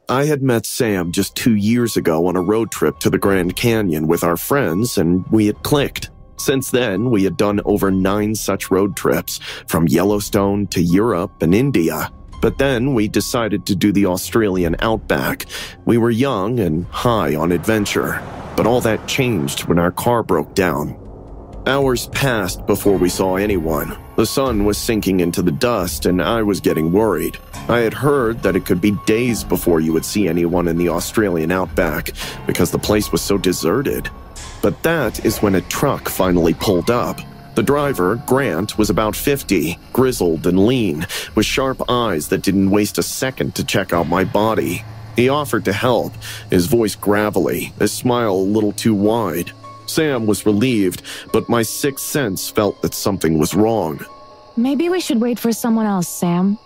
I had met Sam just 2 years ago on a road trip to the Grand Canyon with our friends, and we had clicked. Since then, we had done over 9 such road trips, from Yellowstone to Europe and India. But then we decided to do the Australian outback. We were young and high on adventure, but all that changed when our car broke down. Hours passed before we saw anyone. The sun was sinking into the dust, and I was getting worried. I had heard that it could be days before you would see anyone in the Australian outback because the place was so deserted. But that is when a truck finally pulled up. The driver, Grant, was about 50, grizzled and lean, with sharp eyes that didn't waste a second to check out my body. He offered to help, his voice gravelly, his smile a little too wide. Sam was relieved, but my sixth sense felt that something was wrong. Maybe we should wait for someone else, Sam.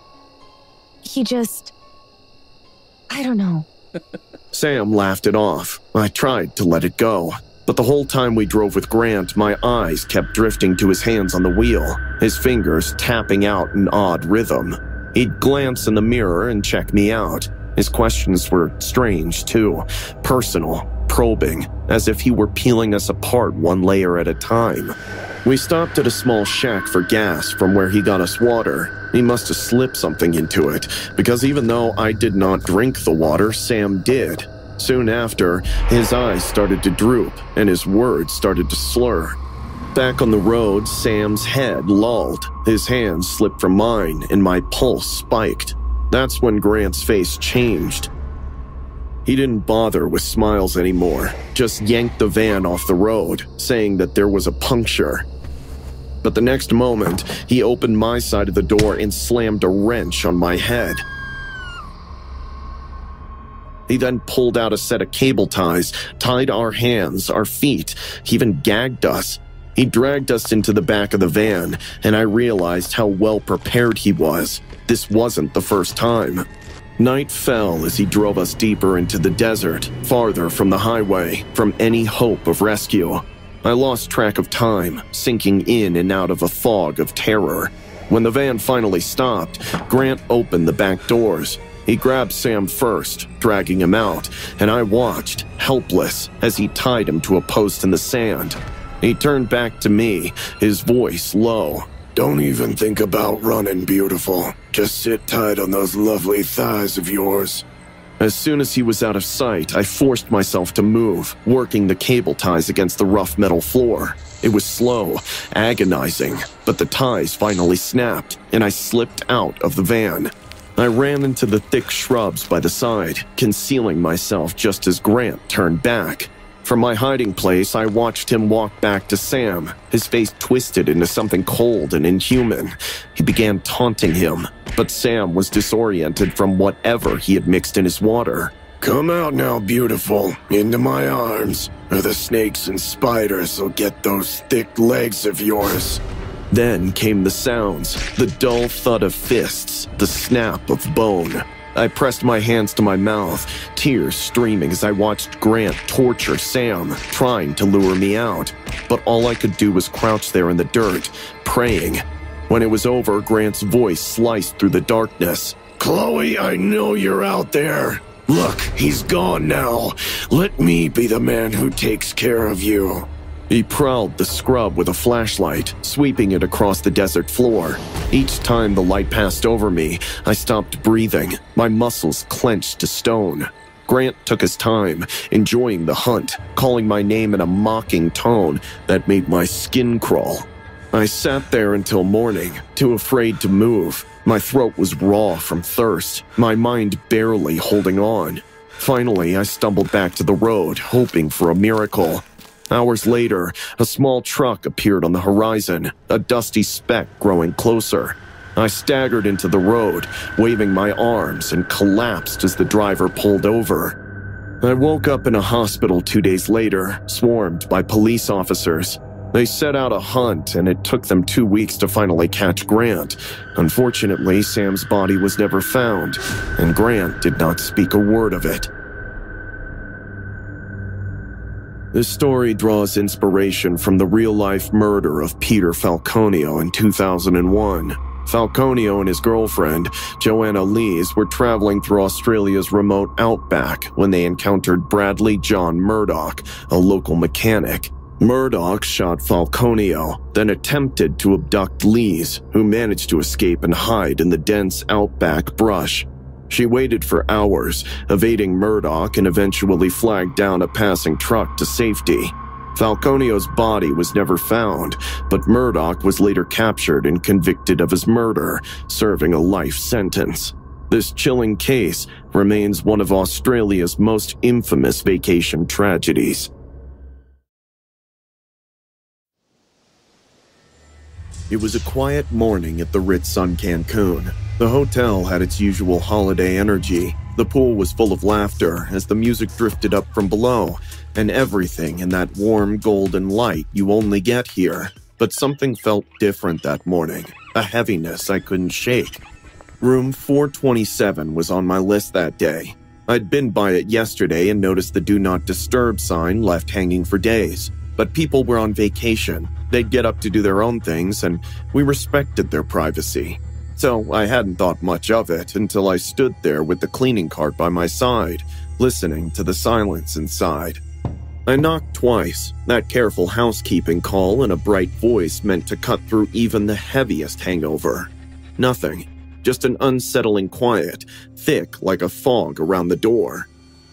I don't know. Sam laughed it off. I tried to let it go. But the whole time we drove with Grant, my eyes kept drifting to his hands on the wheel, his fingers tapping out an odd rhythm. He'd glance in the mirror and check me out. His questions were strange, too. Personal, probing, as if he were peeling us apart one layer at a time. We stopped at a small shack for gas from where he got us water. He must have slipped something into it, because even though I did not drink the water, Sam did. Soon after, his eyes started to droop, and his words started to slur. Back on the road, Sam's head lolled. His hands slipped from mine, and my pulse spiked. That's when Grant's face changed. He didn't bother with smiles anymore, just yanked the van off the road, saying that there was a puncture. But the next moment, he opened my side of the door and slammed a wrench on my head. He then pulled out a set of cable ties, tied our hands, our feet. He even gagged us. He dragged us into the back of the van, and I realized how well prepared he was. This wasn't the first time. Night fell as he drove us deeper into the desert, farther from the highway, from any hope of rescue. I lost track of time, sinking in and out of a fog of terror. When the van finally stopped, Grant opened the back doors. He grabbed Sam first, dragging him out, and I watched, helpless, as he tied him to a post in the sand. He turned back to me, his voice low. "Don't even think about running, beautiful. Just sit tight on those lovely thighs of yours." As soon as he was out of sight, I forced myself to move, working the cable ties against the rough metal floor. It was slow, agonizing, but the ties finally snapped, and I slipped out of the van. I ran into the thick shrubs by the side, concealing myself just as Grant turned back. From my hiding place, I watched him walk back to Sam, his face twisted into something cold and inhuman. He began taunting him, but Sam was disoriented from whatever he had mixed in his water. "Come out now, beautiful, into my arms, or the snakes and spiders will get those thick legs of yours." Then came the sounds, the dull thud of fists, the snap of bone. I pressed my hands to my mouth, tears streaming as I watched Grant torture Sam, trying to lure me out. But all I could do was crouch there in the dirt, praying. When it was over, Grant's voice sliced through the darkness. "Chloe, I know you're out there. Look, he's gone now. Let me be the man who takes care of you." He prowled the scrub with a flashlight, sweeping it across the desert floor. Each time the light passed over me, I stopped breathing, my muscles clenched to stone. Grant took his time, enjoying the hunt, calling my name in a mocking tone that made my skin crawl. I sat there until morning, too afraid to move. My throat was raw from thirst, my mind barely holding on. Finally, I stumbled back to the road, hoping for a miracle. Hours later, a small truck appeared on the horizon, a dusty speck growing closer. I staggered into the road, waving my arms, and collapsed as the driver pulled over. I woke up in a hospital 2 days later, swarmed by police officers. They set out a hunt, and it took them 2 weeks to finally catch Grant. Unfortunately, Sam's body was never found, and Grant did not speak a word of it. This story draws inspiration from the real-life murder of Peter Falconio in 2001. Falconio and his girlfriend, Joanna Lees, were traveling through Australia's remote outback when they encountered Bradley John Murdoch, a local mechanic. Murdoch shot Falconio, then attempted to abduct Lees, who managed to escape and hide in the dense outback brush. She waited for hours, evading Murdoch, and eventually flagged down a passing truck to safety. Falconio's body was never found, but Murdoch was later captured and convicted of his murder, serving a life sentence. This chilling case remains one of Australia's most infamous vacation tragedies. It was a quiet morning at the Ritz-Sun Cancun. The hotel had its usual holiday energy. The pool was full of laughter as the music drifted up from below, and everything in that warm golden light you only get here. But something felt different that morning, a heaviness I couldn't shake. Room 427 was on my list that day. I'd been by it yesterday and noticed the Do Not Disturb sign left hanging for days. But people were on vacation. They'd get up to do their own things, and we respected their privacy. So I hadn't thought much of it until I stood there with the cleaning cart by my side, listening to the silence inside. I knocked twice, that careful housekeeping call in a bright voice meant to cut through even the heaviest hangover. Nothing, just an unsettling quiet, thick like a fog around the door.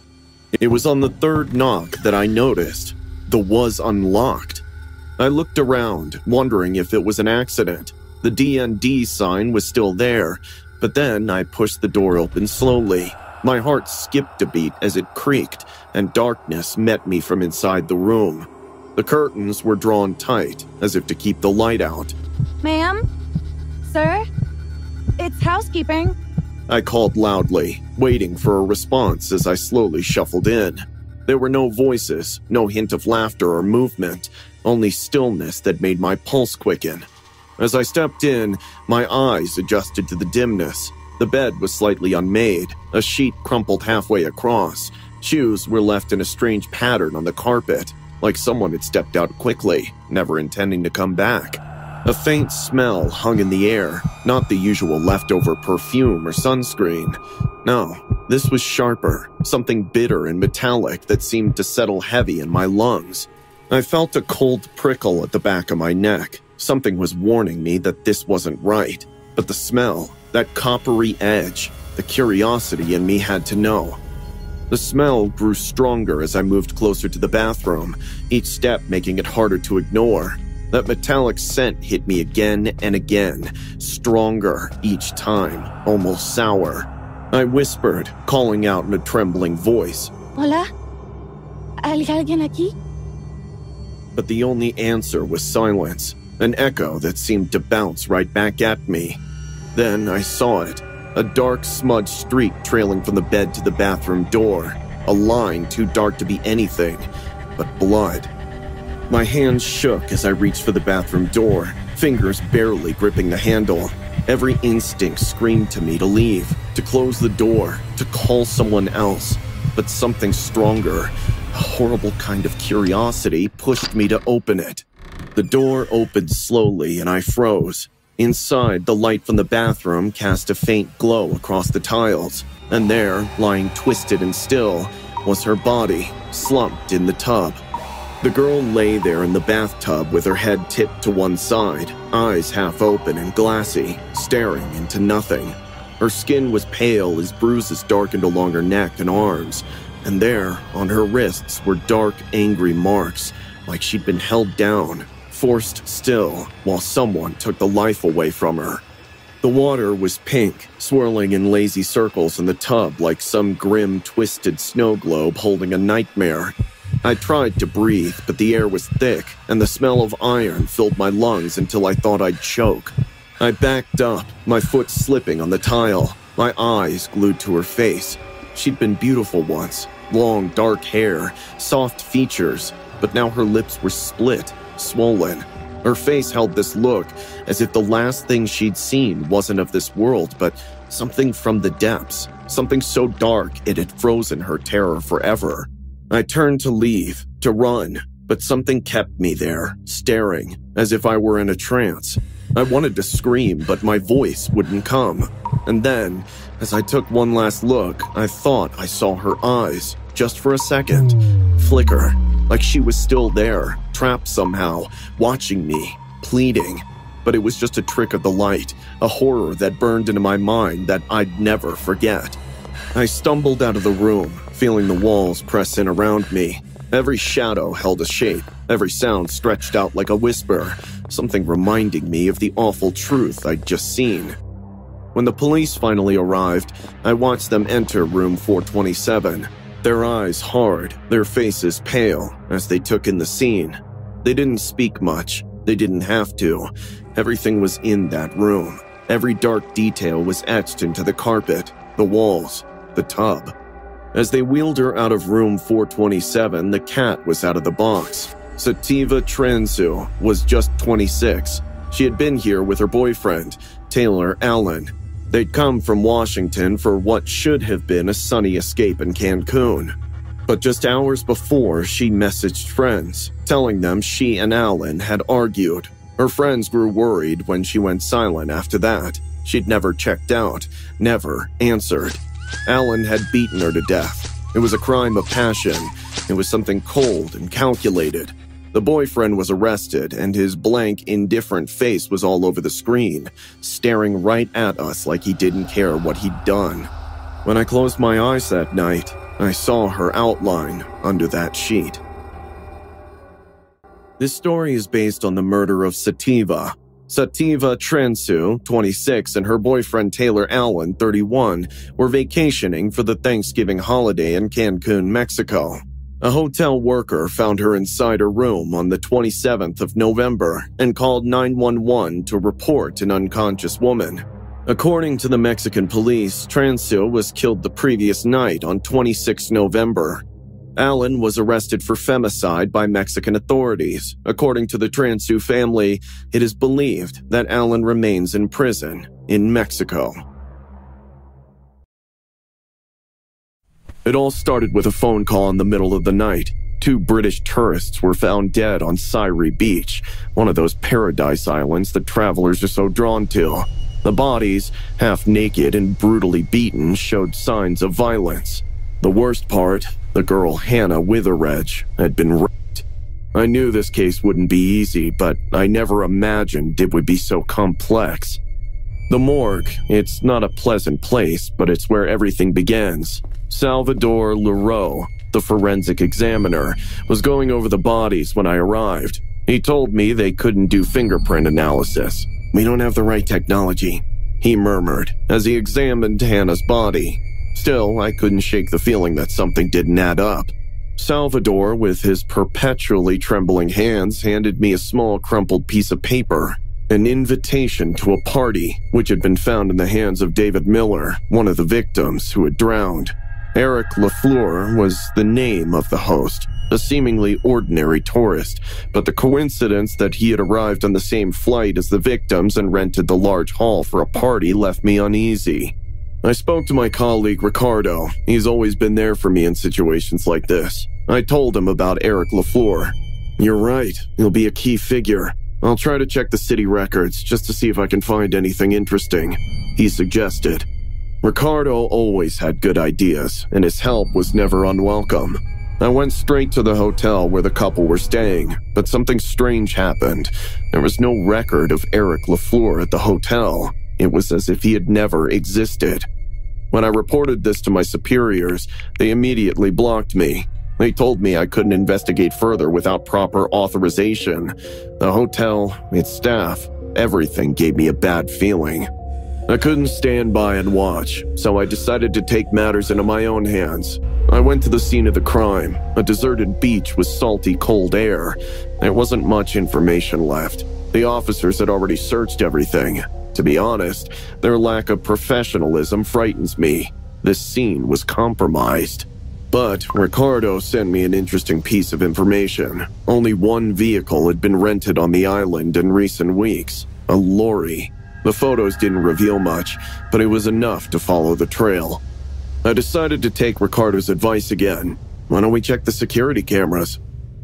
It was on the third knock that I noticed the was unlocked. I looked around, wondering if it was an accident. The DND sign was still there, but then I pushed the door open slowly. My heart skipped a beat as it creaked, and darkness met me from inside the room. The curtains were drawn tight, as if to keep the light out. Ma'am? Sir? It's housekeeping. I called loudly, waiting for a response as I slowly shuffled in. There were no voices, no hint of laughter or movement, only stillness that made my pulse quicken. As I stepped in, my eyes adjusted to the dimness. The bed was slightly unmade, a sheet crumpled halfway across. Shoes were left in a strange pattern on the carpet, like someone had stepped out quickly, never intending to come back. A faint smell hung in the air, not the usual leftover perfume or sunscreen. No, this was sharper, something bitter and metallic that seemed to settle heavy in my lungs. I felt a cold prickle at the back of my neck. Something was warning me that this wasn't right. But the smell, that coppery edge, the curiosity in me had to know. The smell grew stronger as I moved closer to the bathroom, each step making it harder to ignore. That metallic scent hit me again and again, stronger each time, almost sour. I whispered, calling out in a trembling voice. Hola? ¿Hay alguien aquí? But the only answer was silence, an echo that seemed to bounce right back at me. Then I saw it, a dark smudged streak trailing from the bed to the bathroom door, a line too dark to be anything but blood. My hands shook as I reached for the bathroom door, fingers barely gripping the handle. Every instinct screamed to me to leave, to close the door, to call someone else. But something stronger, a horrible kind of curiosity, pushed me to open it. The door opened slowly and I froze. Inside, the light from the bathroom cast a faint glow across the tiles, and there, lying twisted and still, was her body, slumped in the tub. The girl lay there in the bathtub with her head tipped to one side, eyes half open and glassy, staring into nothing. Her skin was pale as bruises darkened along her neck and arms, and there, on her wrists, were dark, angry marks, like she'd been held down, forced still, while someone took the life away from her. The water was pink, swirling in lazy circles in the tub like some grim, twisted snow globe holding a nightmare. I tried to breathe, but the air was thick, and the smell of iron filled my lungs until I thought I'd choke. I backed up, my foot slipping on the tile, my eyes glued to her face. She'd been beautiful once, long, dark hair, soft features, but now her lips were split, swollen. Her face held this look, as if the last thing she'd seen wasn't of this world, but something from the depths, something so dark it had frozen her terror forever. I turned to leave, to run, but something kept me there, staring, as if I were in a trance. I wanted to scream, but my voice wouldn't come. And then, as I took one last look, I thought I saw her eyes, just for a second, flicker, like she was still there, trapped somehow, watching me, pleading. But it was just a trick of the light, a horror that burned into my mind that I'd never forget. I stumbled out of the room, feeling the walls press in around me. Every shadow held a shape, every sound stretched out like a whisper, something reminding me of the awful truth I'd just seen. When the police finally arrived, I watched them enter room 427, their eyes hard, their faces pale, as they took in the scene. They didn't speak much. They didn't have to. Everything was in that room. Every dark detail was etched into the carpet, the walls, the tub. As they wheeled her out of room 427, the cat was out of the box. Sativa Transu was just 26. She had been here with her boyfriend, Taylor Allen. They'd come from Washington for what should have been a sunny escape in Cancun. But just hours before, she messaged friends, telling them she and Allen had argued. Her friends grew worried when she went silent after that. She'd never checked out, never answered. Allen had beaten her to death. It was a crime of passion. It was something cold and calculated. The boyfriend was arrested, and his blank, indifferent face was all over the screen, staring right at us like he didn't care what he'd done. When I closed my eyes that night, I saw her outline under that sheet. This story is based on the murder of Sativa. Sativa Transu, 26, and her boyfriend Taylor Allen, 31, were vacationing for the Thanksgiving holiday in Cancun, Mexico. A hotel worker found her inside her room on the 27th of November and called 911 to report an unconscious woman. According to the Mexican police, Transu was killed the previous night on 26 November. Allen was arrested for femicide by Mexican authorities. According to the Transu family, it is believed that Allen remains in prison in Mexico. It all started with a phone call in the middle of the night. 2 British tourists were found dead on Sairi Beach, one of those paradise islands that travelers are so drawn to. The bodies, half naked and brutally beaten, showed signs of violence. The worst part, the girl Hannah Witheredge had been raped. I knew this case wouldn't be easy, but I never imagined it would be so complex. The morgue, it's not a pleasant place, but it's where everything begins. Salvador Leroux, the forensic examiner, was going over the bodies when I arrived. He told me they couldn't do fingerprint analysis. "We don't have the right technology," he murmured as he examined Hannah's body. Still, I couldn't shake the feeling that something didn't add up. Salvador, with his perpetually trembling hands, handed me a small crumpled piece of paper, an invitation to a party which had been found in the hands of David Miller, one of the victims who had drowned. Eric Lafleur was the name of the host, a seemingly ordinary tourist, but the coincidence that he had arrived on the same flight as the victims and rented the large hall for a party left me uneasy. I spoke to my colleague Ricardo. He's always been there for me in situations like this. I told him about Eric Lafleur. "You're right, he'll be a key figure. I'll try to check the city records just to see if I can find anything interesting," he suggested. Ricardo always had good ideas, and his help was never unwelcome. I went straight to the hotel where the couple were staying, but something strange happened. There was no record of Eric Lafleur at the hotel. It was as if he had never existed. When I reported this to my superiors, they immediately blocked me. They told me I couldn't investigate further without proper authorization. The hotel, its staff, everything gave me a bad feeling. I couldn't stand by and watch, so I decided to take matters into my own hands. I went to the scene of the crime, a deserted beach with salty, cold air. There wasn't much information left. The officers had already searched everything. To be honest, their lack of professionalism frightens me. This scene was compromised. But Ricardo sent me an interesting piece of information. Only one vehicle had been rented on the island in recent weeks, a lorry. The photos didn't reveal much, but it was enough to follow the trail. I decided to take Ricardo's advice again. "Why don't we check the security cameras?"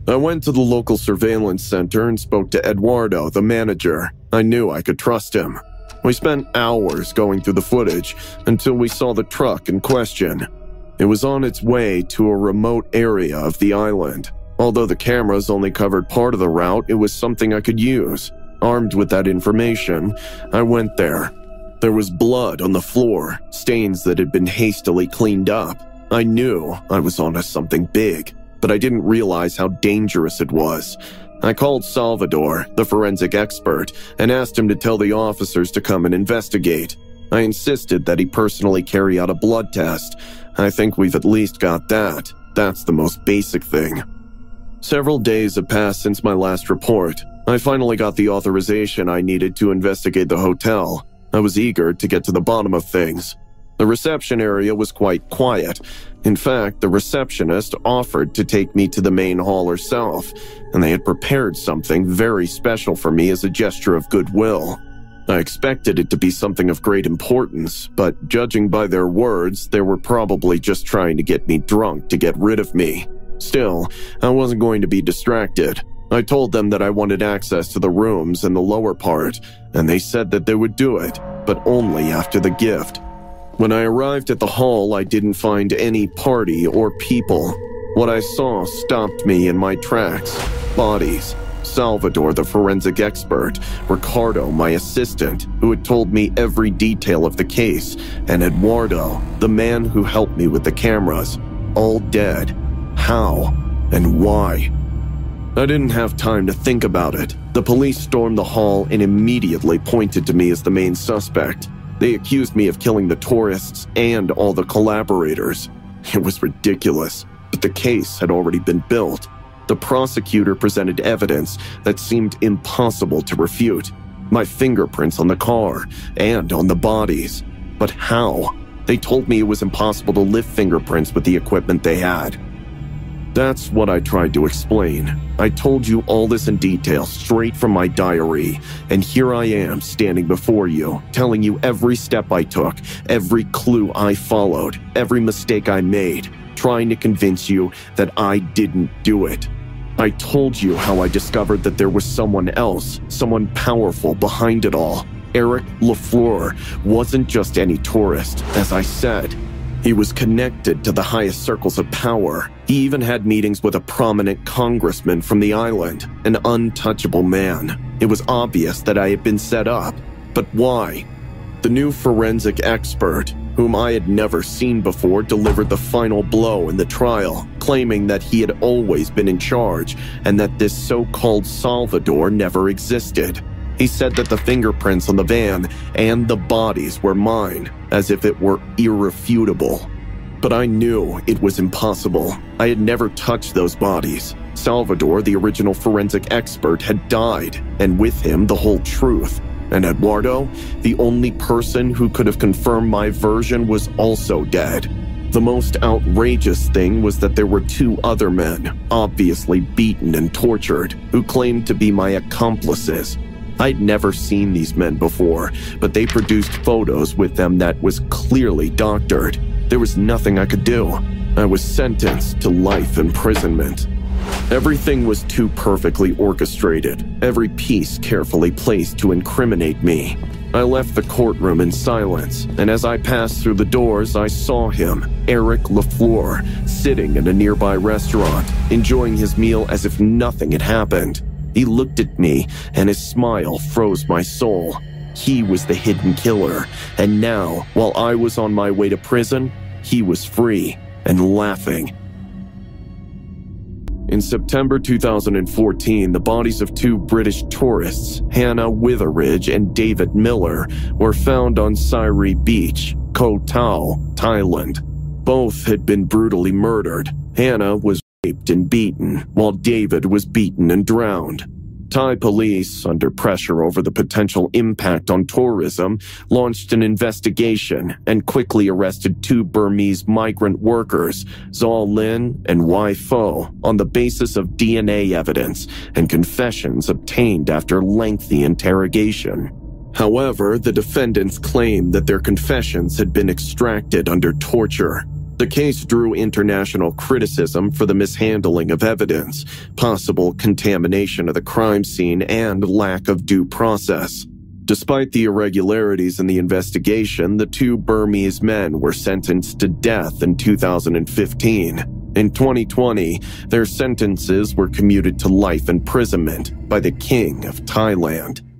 I went to the local surveillance center and spoke to Eduardo, the manager. I knew I could trust him. We spent hours going through the footage until we saw the truck in question. It was on its way to a remote area of the island. Although the cameras only covered part of the route, it was something I could use. Armed with that information, I went there. There was blood on the floor, stains that had been hastily cleaned up. I knew I was onto something big, but I didn't realize how dangerous it was. I called Salvador, the forensic expert, and asked him to tell the officers to come and investigate. I insisted that he personally carry out a blood test. I think we've at least got that. That's the most basic thing. Several days have passed since my last report. I finally got the authorization I needed to investigate the hotel. I was eager to get to the bottom of things. The reception area was quite quiet. In fact, the receptionist offered to take me to the main hall herself, and they had prepared something very special for me as a gesture of goodwill. I expected it to be something of great importance, but judging by their words, they were probably just trying to get me drunk to get rid of me. Still, I wasn't going to be distracted. I told them that I wanted access to the rooms in the lower part, and they said that they would do it, but only after the gift. When I arrived at the hall, I didn't find any party or people. What I saw stopped me in my tracks. Bodies. Salvador, the forensic expert, Ricardo, my assistant, who had told me every detail of the case, and Eduardo, the man who helped me with the cameras, all dead. How and why? I didn't have time to think about it. The police stormed the hall and immediately pointed to me as the main suspect. They accused me of killing the tourists and all the collaborators. It was ridiculous, but the case had already been built. The prosecutor presented evidence that seemed impossible to refute. My fingerprints on the car and on the bodies. But how? They told me it was impossible to lift fingerprints with the equipment they had. That's what I tried to explain. I told you all this in detail, straight from my diary, and here I am standing before you, telling you every step I took, every clue I followed, every mistake I made, trying to convince you that I didn't do it. I told you how I discovered that there was someone else, someone powerful behind it all. Eric Lafleur wasn't just any tourist, as I said. He was connected to the highest circles of power. He even had meetings with a prominent congressman from the island, an untouchable man. It was obvious that I had been set up. But why? The new forensic expert, whom I had never seen before, delivered the final blow in the trial, claiming that he had always been in charge and that this so-called Salvador never existed. He said that the fingerprints on the van and the bodies were mine, as if it were irrefutable. But I knew it was impossible. I had never touched those bodies. Salvador, the original forensic expert, had died, and with him the whole truth. And Eduardo, the only person who could have confirmed my version, was also dead. The most outrageous thing was that there were two other men, obviously beaten and tortured, who claimed to be my accomplices. I'd never seen these men before, but they produced photos with them that was clearly doctored. There was nothing I could do. I was sentenced to life imprisonment. Everything was too perfectly orchestrated, every piece carefully placed to incriminate me. I left the courtroom in silence, and as I passed through the doors, I saw him, Eric Lafleur, sitting in a nearby restaurant, enjoying his meal as if nothing had happened. He looked at me, and his smile froze my soul. He was the hidden killer, and now, while I was on my way to prison, he was free and laughing. In September 2014, the bodies of two British tourists, Hannah Witheridge and David Miller, were found on Sairi Beach, Koh Tao, Thailand. Both had been brutally murdered. Hannah was raped and beaten, while David was beaten and drowned. Thai police, under pressure over the potential impact on tourism, launched an investigation and quickly arrested two Burmese migrant workers, Zaw Lin and Wai Fo, on the basis of DNA evidence and confessions obtained after lengthy interrogation. However, the defendants claimed that their confessions had been extracted under torture. The case drew international criticism for the mishandling of evidence, possible contamination of the crime scene, and lack of due process. Despite the irregularities in the investigation, the 2 Burmese men were sentenced to death in 2015. In 2020, their sentences were commuted to life imprisonment by the King of Thailand.